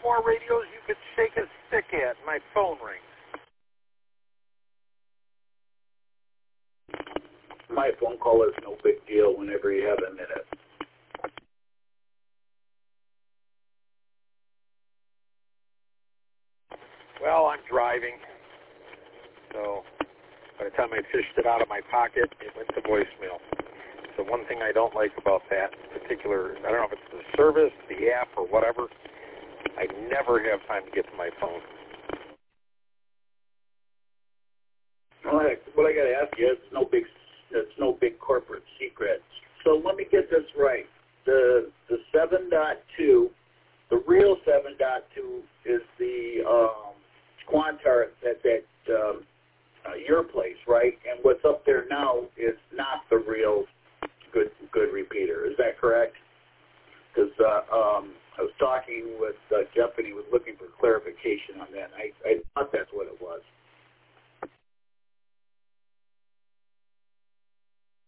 more radios you could shake a stick at. My phone rings. My phone call is no big deal whenever you have a minute. Well, I'm driving, so by the time I fished it out of my pocket, it went to voicemail. So one thing I don't like about that particular, I don't know if it's the service, the app, or whatever, I never have time to get to my phone. Well, I got to ask you, it's no big corporate secret. So let me get this right. The 7.2, the real 7.2 is the Quantar at your place, right? And what's up there now is not the real good repeater. Is that correct? Because I was talking with Jeff, and he was looking for clarification on that. I thought